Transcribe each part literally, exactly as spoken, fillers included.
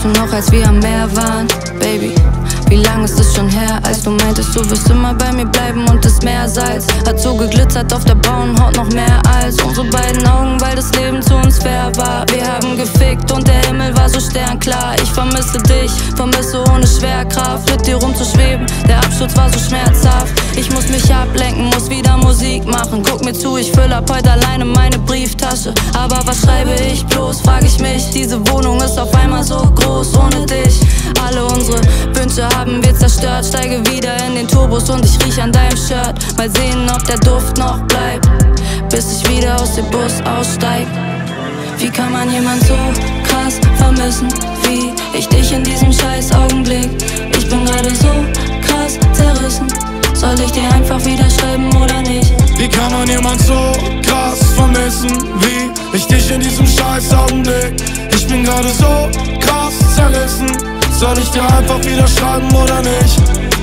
du noch, als wir am Meer waren, Baby? Wie lang ist es schon her, als du meintest, du wirst immer bei mir bleiben und das Meersalz hat so geglitzert auf der braunen Haut noch mehr als unsere beiden Augen, weil das Leben zu uns fair war. Wir haben gefickt und der Himmel war so sternklar. Ich vermisse dich, vermisse ohne Schwerkraft, mit dir rumzuschweben, der Absturz war so schmerzhaft. Ich muss mich ablenken, muss wieder Musik machen. Guck mir zu, ich füll ab heute alleine meine Brieftasche. Aber was schreibe ich bloß, frag ich mich. Diese Wohnung ist auf einmal so groß ohne dich. Alle unsere Wünsche haben wir zerstört. Steige wieder in den Turbos und ich riech an deinem Shirt. Mal sehen, ob der Duft noch bleibt, bis ich wieder aus dem Bus aussteig. Wie kann man jemand so krass vermissen wie ich dich in diesem scheiß Augenblick? Ich bin gerade so krass zerrissen. Soll ich dir einfach wieder schreiben oder nicht? Wie kann man jemand so krass vermissen wie ich dich in diesem scheiß Augenblick? Ich bin gerade so krass zerrissen. Soll ich dir einfach wieder schreiben oder nicht?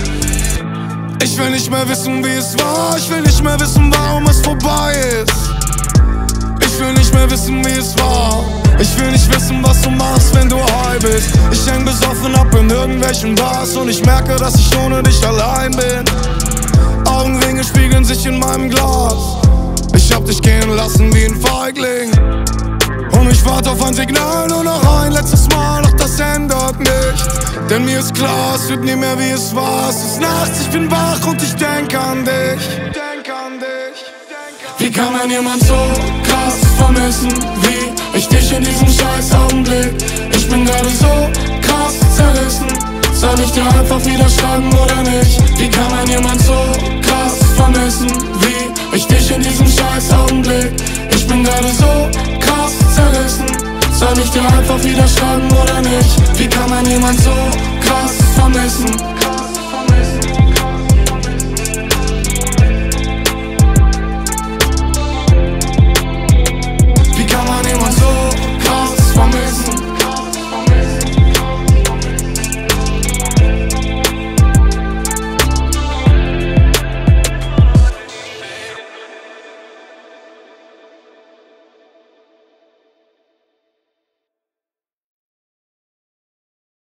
Ich will nicht mehr wissen, wie es war. Ich will nicht mehr wissen, warum es vorbei ist. Ich will nicht mehr wissen, wie es war. Ich will nicht wissen, was du machst, wenn du high bist. Ich häng besoffen ab in irgendwelchen Bars und ich merke, dass ich ohne dich allein bin. Augenringe spiegeln sich in meinem Glas. Ich hab dich gehen lassen wie ein Feigling. Und ich warte auf ein Signal, nur noch ein letztes Mal, doch das ändert nichts. Denn mir ist klar, es wird nie mehr wie es war. Es ist nachts, ich bin wach und ich denk an dich. Denk an dich. Wie kann man jemand so krass vermissen wie ich dich in diesem scheiß Augenblick? Ich bin gerade so krass zerrissen. Soll ich dir einfach wieder schreiben oder nicht? Wie kann man jemand so krass vermissen wie ich dich in diesem scheiß Augenblick? Ich bin gerade so krass zerrissen. Soll ich dir einfach wieder schreiben oder nicht? Wie kann man jemand so krass vermissen?